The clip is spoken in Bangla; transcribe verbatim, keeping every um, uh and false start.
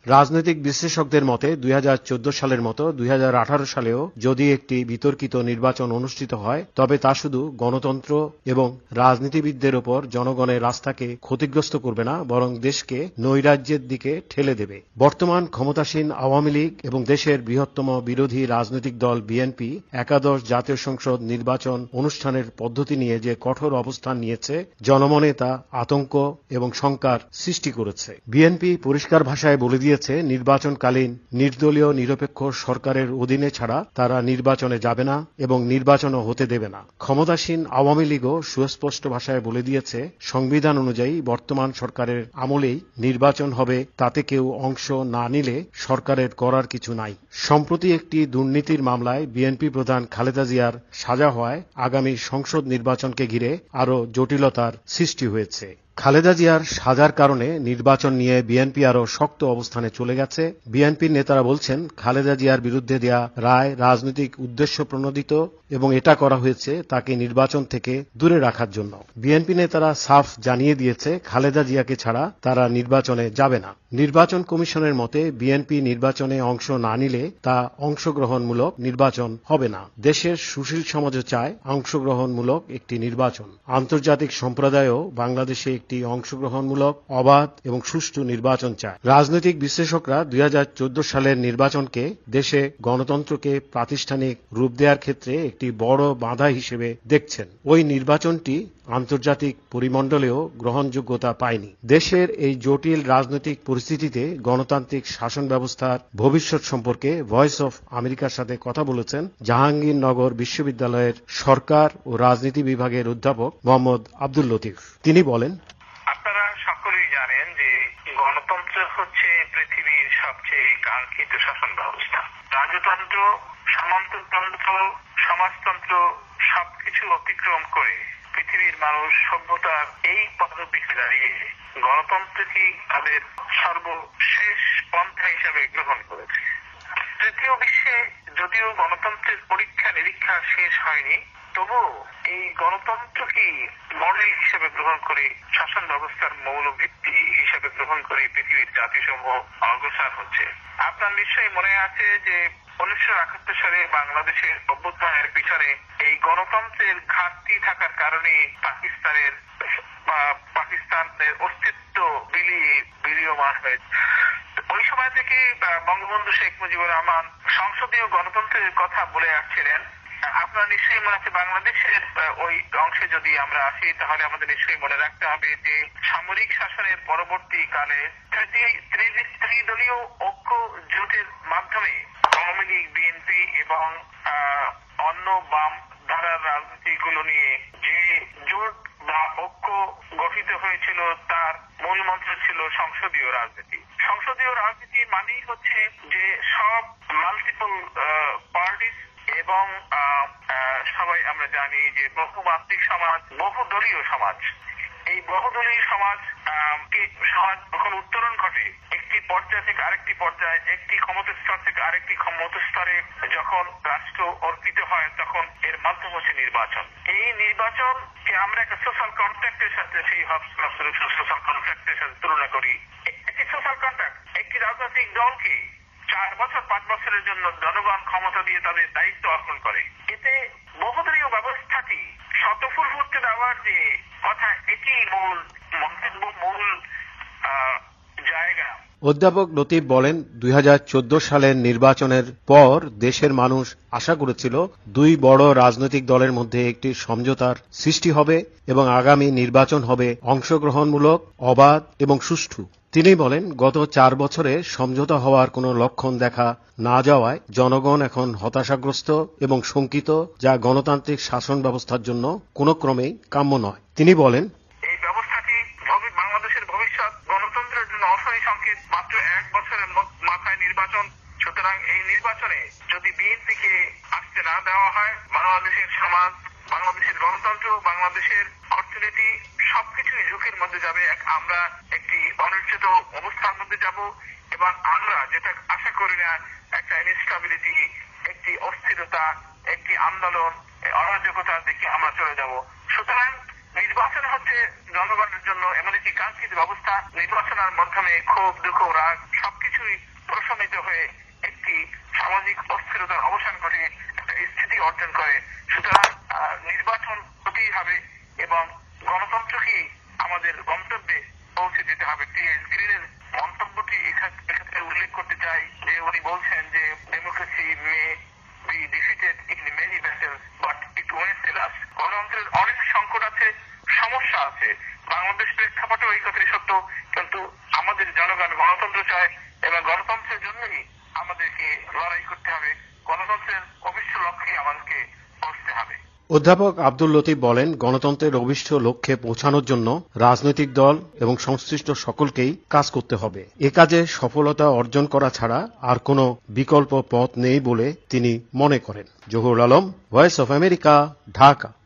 রাজনৈতিক বিশ্লেষকদের মতে দুই হাজার চোদ্দ সালের মতো দুই হাজার আঠারো সালেও যদি একটি বিতর্কিত নির্বাচন অনুষ্ঠিত হয় তবে তা শুধু গণতন্ত্র এবং রাজনীতিবিদদের ওপর জনগণের আস্থাকে ক্ষতিগ্রস্ত করবে না, বরং দেশকে নৈরাজ্যের দিকে ঠেলে দেবে। বর্তমান ক্ষমতাসীন আওয়ামী লীগ এবং দেশের বৃহত্তম বিরোধী রাজনৈতিক দল বিএনপি একাদশ জাতীয় সংসদ নির্বাচন অনুষ্ঠানের পদ্ধতি নিয়ে যে কঠোর অবস্থান নিয়েছে, জনমনে তা আতঙ্ক এবং শঙ্কার সৃষ্টি করেছে। বিএনপি পরিষ্কার ভাষায় বলে দিয়েছে, নির্বাচনকালীন নির্দলীয় নিরপেক্ষ সরকারের অধীনে ছাড়া তারা নির্বাচনে যাবে না এবং নির্বাচনও হতে দেবে না। ক্ষমতাসীন আওয়ামী লীগও সুস্পষ্ট ভাষায় বলে দিয়েছে, সংবিধান অনুযায়ী বর্তমান সরকারের আমলেই নির্বাচন হবে, তাতে কেউ অংশ না নিলে সরকারের করার কিছু নাই। সম্প্রতি একটি দুর্নীতির মামলায় বিএনপি প্রধান খালেদা জিয়ার সাজা হওয়ায় আগামী সংসদ নির্বাচনকে ঘিরে আরও জটিলতার সৃষ্টি হয়েছে। খালেদা জিয়ার সাজার কারণে নির্বাচন নিয়ে বিএনপি আরও শক্ত অবস্থানে চলে গেছে। বিএনপির নেতারা বলছেন, খালেদা জিয়ার বিরুদ্ধে দেয়া রায় রাজনৈতিক উদ্দেশ্য প্রণোদিত এবং এটা করা হয়েছে তাকে নির্বাচন থেকে দূরে রাখার জন্য। বিএনপি নেতারা সাফ জানিয়ে দিয়েছে, খালেদা জিয়াকে ছাড়া তারা নির্বাচনে যাবে না। নির্বাচন কমিশনের মতে বিএনপি নির্বাচনে অংশ না নিলে তা অংশগ্রহণমূলক নির্বাচন হবে না। দেশের সুশীল সমাজও চায় অংশগ্রহণমূলক একটি নির্বাচন। আন্তর্জাতিক সম্প্রদায়ও বাংলাদেশে একটি অংশগ্রহণমূলক, অবাধ এবং সুষ্ঠু নির্বাচন চায়। রাজনৈতিক বিশ্লেষকরা দুই হাজার চোদ্দ সালের নির্বাচনকে দেশে গণতন্ত্রকে প্রাতিষ্ঠানিক রূপ দেওয়ার ক্ষেত্রে একটি বড় বাধা হিসেবে দেখছেন। ওই নির্বাচনটি আন্তর্জাতিক পরিমণ্ডলেও গ্রহণযোগ্যতা পায়নি। দেশের এই জটিল রাজনৈতিক পরিস্থিতিতে গণতান্ত্রিক শাসন ব্যবস্থার ভবিষ্যৎ সম্পর্কে ভয়েস অফ আমেরিকার সাথে কথা বলেছেন জাহাঙ্গীরনগর বিশ্ববিদ্যালয়ের সরকার ও রাজনীতি বিভাগের অধ্যাপক মোহাম্মদ আব্দুল লতিফ। তিনি বলেন, আপনারা সকলেই জানেন যে গণতন্ত্র হচ্ছে পৃথিবীর সবচেয়ে কাঙ্ক্ষিত শাসন ব্যবস্থা। রাজতন্ত্র, সামন্ততন্ত্র, সমাজতন্ত্র সবকিছু অতিক্রম করে পৃথিবীর মানুষ সভ্যতার এই পদপিঠে দাঁড়িয়ে গণতন্ত্রকেই তাদের সর্বশেষ পন্থা হিসেবে গ্রহণ করেছে। তৃতীয় বিশ্বে যদিও গণতন্ত্রের পরীক্ষা নিরীক্ষা শেষ হয়নি, তবুও এই গণতন্ত্রকেই মডেল হিসেবে গ্রহণ করে, শাসন ব্যবস্থার মৌল ভিত্তি হিসেবে গ্রহণ করে পৃথিবীর জাতিসমূহ অগ্রসর হচ্ছে। আপনার নিশ্চয়ই মনে আছে যে উনিশশো একাত্তর সালে বাংলাদেশের অভ্যুত্থানের পিছনে এই গণতন্ত্রের ঘাটতি থাকার কারণে পাকিস্তানের পাকিস্তানের অস্তিত্ব বিলিয়ে বিলীয়মান হয়েছে। ওই সময় থেকে বঙ্গবন্ধু শেখ মুজিবুর রহমান সংসদীয় গণতন্ত্রের কথা বলে আসছিলেন। আপনার নিশ্চয়ই মনে আছে, বাংলাদেশের ওই অংশে যদি আমরা আসি তাহলে আমাদের নিশ্চয়ই মনে রাখতে হবে যে সামরিক শাসনের পরবর্তীকালে ত্রিদলীয় ঐক্য জোটের মাধ্যমে আওয়ামী লীগ, বিএনপি এবং অন্য বাম ধারার রাজনীতিগুলো নিয়ে যে জোট বা ঐক্য গঠিত হয়েছিল তার মূল মন্ত্র ছিল সংসদীয় রাজনীতি। সংসদীয় রাজনীতি মানেই হচ্ছে যে সব মাল্টিপল পার্টিস এবং সবাই আমরা জানি যে বহুমাত্রিক সমাজ, বহুদলীয় সমাজ। এই বহুদলীয় সমাজ সমাজ যখন উত্তরণ ঘটে একটি পর্যায় থেকে আরেকটি পর্যায়ে, একটি ক্ষমতাস্তর থেকে আরেকটি ক্ষমতাস্তরে যখন রাষ্ট্র অর্পিত হয়, তখন এর মাধ্যম হচ্ছে নির্বাচন। এই নির্বাচনকে আমরা একটা সোশ্যাল কন্ট্রাক্টের সাথে সেই সোশ্যাল কন্ট্রাক্টের সাথে তুলনা করি। একটি সোশ্যাল কন্ট্রাক্ট, একটি রাজনৈতিক দলকে চার বছর পাঁচ বছরের জন্য জনগণ ক্ষমতা দিয়ে তাদের দায়িত্ব অর্পণ করে। এতে বহুদলীয় ব্যবস্থাটি শতফুল ফুটতে দেওয়ার যে কথা, এটি মূল মন্তব্য, মূল জায়গা। অধ্যাপক লতিফ বলেন, দুই হাজার চোদ্দ সালের নির্বাচনের পর দেশের মানুষ আশা করেছিল দুই বড় রাজনৈতিক দলের মধ্যে একটি সমঝোতার সৃষ্টি হবে এবং আগামী নির্বাচন হবে অংশগ্রহণমূলক, অবাধ এবং সুষ্ঠু। তিনি বলেন, গত চার বছরে সমঝোতা হওয়ার কোনো লক্ষণ দেখা না যাওয়ায় জনগণ এখন হতাশাগ্রস্ত এবং শঙ্কিত, যা গণতান্ত্রিক শাসন ব্যবস্থার জন্য কোনো ক্রমেই কাম্য নয়। তিনি বলেন, এই ব্যবস্থাটি বাংলাদেশের ভবিষ্যৎ গণতন্ত্রের জন্য অশনি সংকেত। মাত্র এক বছরের মাথায় নির্বাচন, সুতরাং এই নির্বাচনে যদি বিএনপিকে আসতে না দেওয়া হয়, বাংলাদেশের সমাজ, বাংলাদেশের গণতন্ত্র, বাংলাদেশের অর্থনীতি সবকিছুই ঝুঁকির মধ্যে যাবে। আমরা একটি অনিশ্চিত অবস্থার মধ্যে যাব এবং আমরা যেটা আশা করি না, একটা ইনস্টেবিলিটি, একটি অস্থিরতা, একটি আন্দোলন, অরাজকতার দিকে আমরা চলে যাব। সুতরাং নির্বাচন হচ্ছে জনগণের জন্য এমন একটি কাঙ্ক্ষিত ব্যবস্থা। নির্বাচনের মাধ্যমে ক্ষোভ, দুঃখ, রাগ সবকিছুই হবে। টি এস গ্রিনের মন্তব্যটি এক্ষেত্রে উল্লেখ করতে চাই যে উনি বলছেন যে democracy may be defeated in many battles but it went last. গণতন্ত্রের অনেক সংকট আছে, সমস্যা আছে। বাংলাদেশ প্রেক্ষাপটেও এই কথাটি সত্য, কিন্তু আমাদের জনগণ গণতন্ত্র চায় এবং গণতন্ত্রের জন্যই আমাদেরকে লড়াই করতে হবে। গণতন্ত্রের অভিষ্ট লক্ষ্যে আমাদেরকে পৌঁছতে হবে। অধ্যাপক আব্দুল লতিফ বলেন, গণতন্ত্রের অভিষ্ট লক্ষ্যে পৌঁছানোর জন্য রাজনৈতিক দল এবং সংশ্লিষ্ট সকলকেই কাজ করতে হবে। এ কাজে সফলতা অর্জন করা ছাড়া আর কোনো বিকল্প পথ নেই বলে তিনি মনে করেন। Zahurul Alam, voice of America, Dhaka.